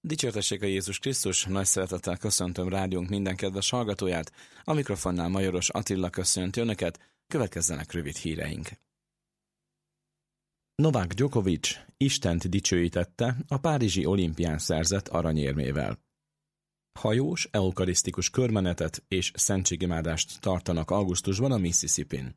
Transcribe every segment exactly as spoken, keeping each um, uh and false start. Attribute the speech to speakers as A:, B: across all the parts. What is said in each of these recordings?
A: Dicsértessék a Jézus Krisztus, nagy szeretettel köszöntöm rádiónk minden kedves hallgatóját, a mikrofonnál Majoros Attila köszönti önöket, következzenek rövid híreink. Novák Djokovic Istent dicsőítette a párizsi olimpián szerzett aranyérmével. Hajós, eukarisztikus körmenetet és szentségimádást tartanak augusztusban a Mississippin.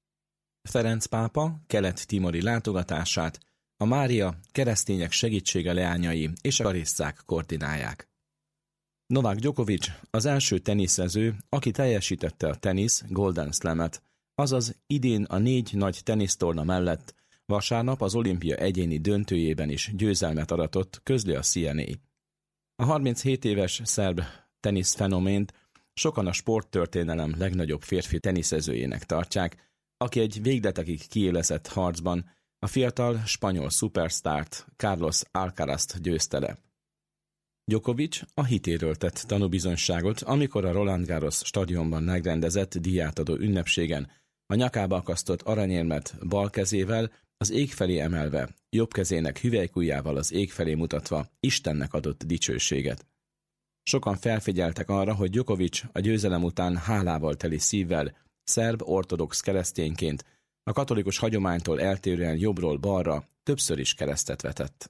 A: Ferenc pápa kelet-timori látogatását a Mária keresztények segítsége leányai és a karisszák koordinálják. Novák Djokovic az első teniszező, aki teljesítette a tenisz Golden Slamet, azaz idén a négy nagy tenisztorna mellett vasárnap az olimpia egyéni döntőjében is győzelmet aratott, közli a cé en á. A harminchét éves szerb teniszfenomént sokan a sporttörténelem legnagyobb férfi teniszezőjének tartják, aki egy végletekig kiélezett harcban a fiatal spanyol szupersztárt, Carlos Alcarazt győzte le. Djokovic a hitéről tett tanúbizonyságot, amikor a Roland Garros stadionban megrendezett díjátadó ünnepségen a nyakába akasztott aranyérmet bal kezével az ég felé emelve, jobb kezének hüvelykujjával az ég felé mutatva Istennek adott dicsőséget. Sokan felfigyeltek arra, hogy Djokovic a győzelem után hálával teli szívvel, szerb ortodox keresztényként a katolikus hagyománytól eltérően jobbról balra többször is keresztet vetett.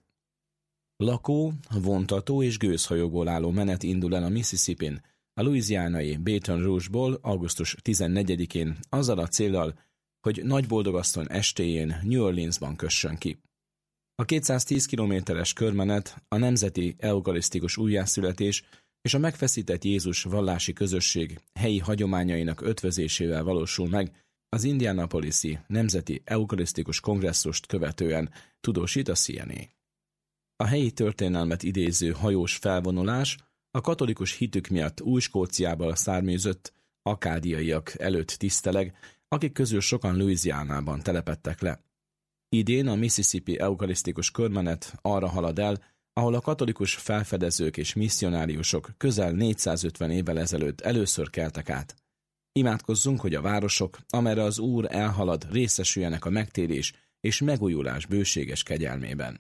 A: Lakó, vontató és gőzhajóból álló menet indul el a Mississippin, a louisianai Baton Rouge-ból augusztus tizennegyedikén azzal a céllal, hogy nagy boldogasszony estéjén New Orleansban kössön ki. A kétszáztíz kilométeres körmenet a nemzeti eukarisztikus újjászületés és a megfeszített Jézus vallási közösség helyi hagyományainak ötvözésével valósul meg az Indianapolis-i Nemzeti Eukarisztikus Kongresszust követően, tudósít a cé en á. A helyi történelmet idéző hajós felvonulás a katolikus hitük miatt Új-Skóciából származott akádiaiak előtt tiszteleg, akik közül sokan Louisianában telepedtek le. Idén a Mississippi eukarisztikus körmenet arra halad el, ahol a katolikus felfedezők és misszionáriusok közel négyszázötven évvel ezelőtt először keltek át. Imádkozzunk, hogy a városok, amerre az Úr elhalad, részesüljenek a megtérés és megújulás bőséges kegyelmében.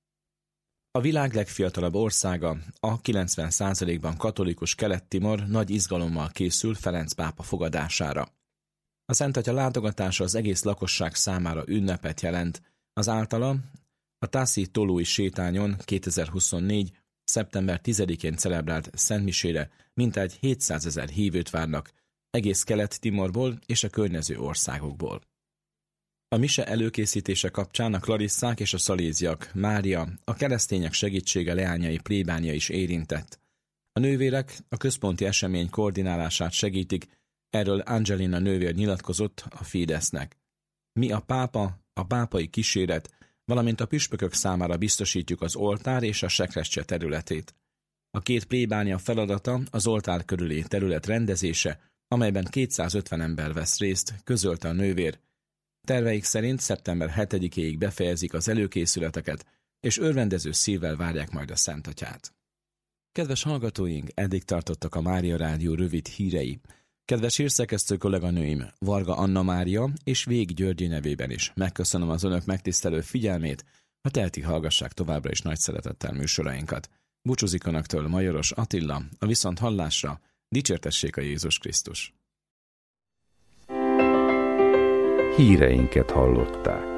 A: A világ legfiatalabb országa, a kilencven százalékban katolikus Kelet-Timor nagy izgalommal készül Ferenc pápa fogadására. A Szentatya látogatása az egész lakosság számára ünnepet jelent, az általa a Tassi Tolui sétányon kétezer-huszonnégy. szeptember tizedikén celebrált szentmisére mintegy hétszázezer hívőt várnak egész Kelet-Timorból és a környező országokból. A mise előkészítése kapcsán a klarisszák és a szaléziak, Mária, a keresztények segítsége leányai plébánia is érintett. A nővérek a központi esemény koordinálását segítik, erről Angelina nővér nyilatkozott a Fidesznek. Mi a pápa, a pápai kíséret, valamint a püspökök számára biztosítjuk az oltár és a sekrecse területét. A két plébánia feladata az oltár körüli terület rendezése, amelyben kétszázötven ember vesz részt, közölte a nővér. Terveik szerint szeptember hetedikéig befejezik az előkészületeket, és örvendező szívvel várják majd a Szentatyát. Kedves hallgatóink, eddig tartottak a Mária Rádió rövid hírei. Kedves hírszerkesztő kolléganőim, Varga Anna Mária és Vég Györgyi nevében is megköszönöm az önök megtisztelő figyelmét, a telti hallgassák továbbra is nagy szeretettel műsorainkat. Búcsúzik önöktől Majoros Attila, a viszont hallásra, dicsértessék a Jézus Krisztus.
B: Híreinket hallották.